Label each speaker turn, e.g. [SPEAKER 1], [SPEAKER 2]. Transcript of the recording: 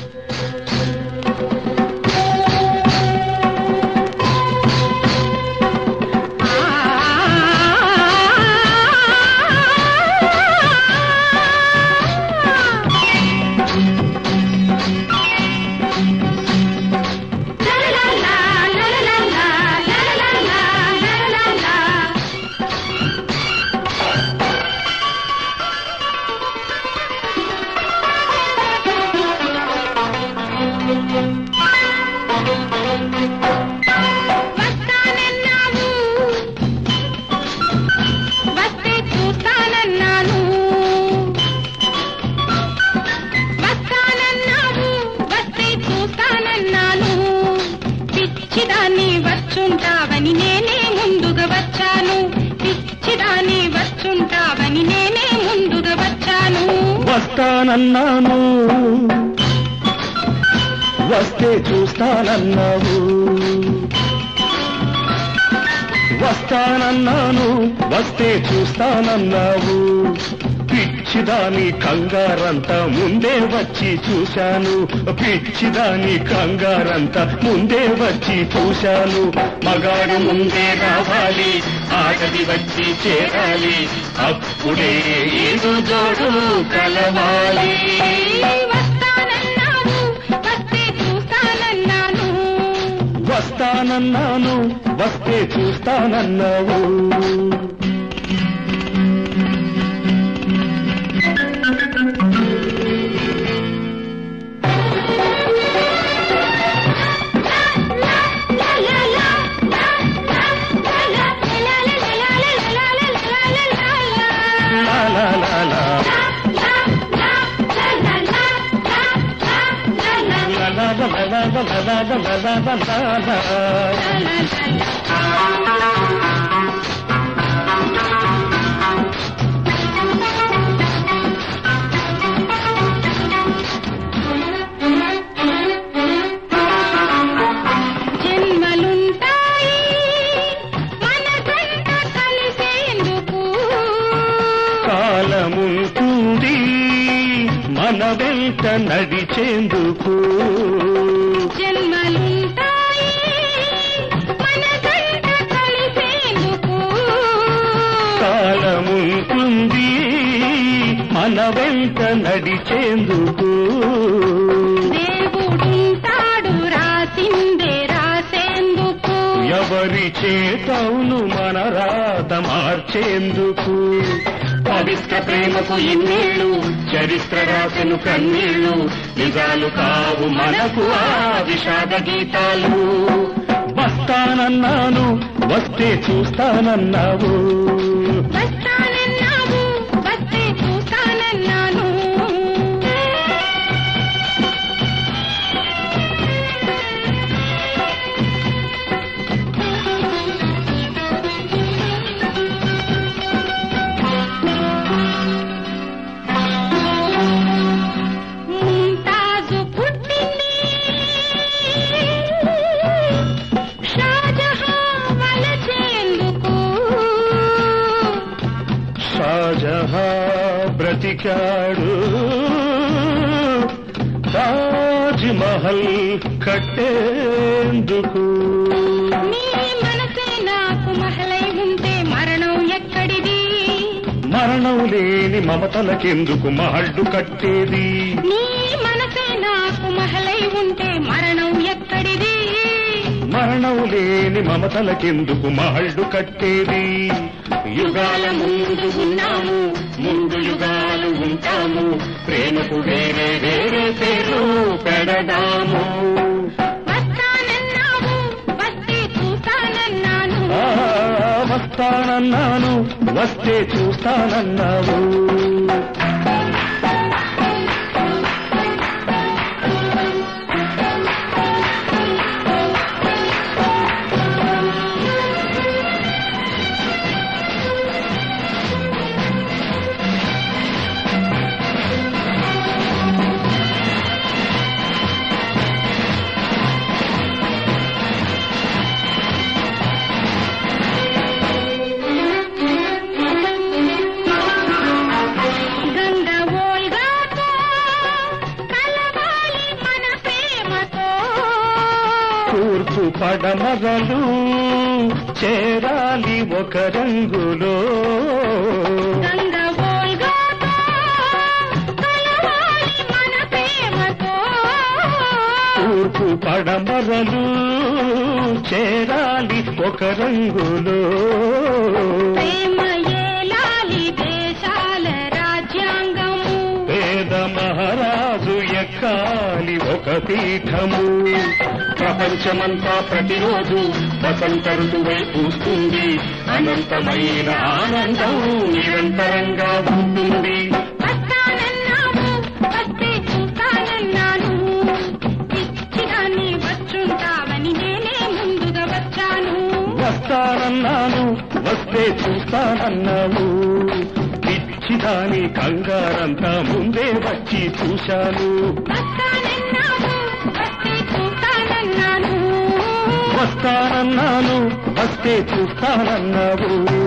[SPEAKER 1] వస్తానన్నాను వస్తే చూస్తానన్నావు వస్తానన్నాను వస్తే చూస్తానన్నావు పిచ్చిదాని కంగారంతా ముందే వచ్చి చూశాను పిచ్చిదాని కంగారంతా ముందే వచ్చి చూశాను మగాడు ముందే రావాలి ఆటది వచ్చి చేరాలి అప్పుడే ఏదో జోడు కలవాలి వస్తానన్నాను వస్తే చూస్తానన్నావు కాలముంటుంది మన వెంట నడిచేందుకు
[SPEAKER 2] జన్మలుంటాయి మన వెంట కలిసేందుకు
[SPEAKER 1] కాలముంటుంది మన వెంట నడిచేందుకు
[SPEAKER 2] దేవుడుంటాడు రాసిందే రాసేందుకు
[SPEAKER 1] ఎవరి చేతవును మన రాత మార్చేందుకు పవిత్ర ప్రేమకు ఇన్నేళ్ళు చరిత్ర రాసెను కన్నీళ్ళు నిజాలు కావు మనకు ఆ విషాద గీతాలు వస్తానన్నాను వస్తే చూస్తానన్నావు
[SPEAKER 2] వస్తానన్నావు వస్తే చూస్తానన్నాను
[SPEAKER 1] బ్రతికాడు తాజ్ మహల్ కట్టేందుకు
[SPEAKER 2] నీ మనసే నాకు మహలై ఉంటే మరణం ఎక్కడిది
[SPEAKER 1] మరణం లేని మమతలకెందుకు మహల్లు కట్టేది
[SPEAKER 2] నీ మనసే నాకు మహలై ఉంటే మరణం ఎక్కడిది
[SPEAKER 1] మరణం లేని మమతలకెందుకు మహల్లు కట్టేది యుగాల ముందు ఉన్నాము ముందు యుగాలు ఉంటాము ప్రేమకు వేరే వేరే పేరు పెడదాము
[SPEAKER 2] వస్తానన్నావు వస్తే చూస్తానన్నాను
[SPEAKER 1] వస్తానన్నాను వస్తే చూస్తానన్నావు తూర్పు పడమరలు చేరాలి ఒక రంగులో
[SPEAKER 2] గంగ వోల్గాతో కలవాలి మన ప్రేమతో
[SPEAKER 1] తూర్పు పడమరలు చేరాలి ఒక రంగులో
[SPEAKER 2] ప్రేమ ఏలాలి దేశాల రాజ్యాంగము
[SPEAKER 1] పేద మహారాజు ఎక్కాలి ఒక పీఠము ప్రపంచమంతా ప్రతిరోజు వసంత ఋతువై పూస్తుంది అనంతమైన ఆనందం నిరంతరంగా ఉంటుంది
[SPEAKER 2] వస్తానన్నావు వస్తే చూస్తానన్నాను పిచ్చిగాని వచ్చుంటావని నేనే ముందుగా వచ్చాను
[SPEAKER 1] వస్తానన్నాను వస్తే చూస్తానన్నావు పిచ్చిదాని కంగారంతా ముందే వచ్చి చూశాను
[SPEAKER 2] వస్తానన్నావు వస్తే చూస్తానన్నాను
[SPEAKER 1] వస్తానన్నాను వస్తే చూస్తానన్నావు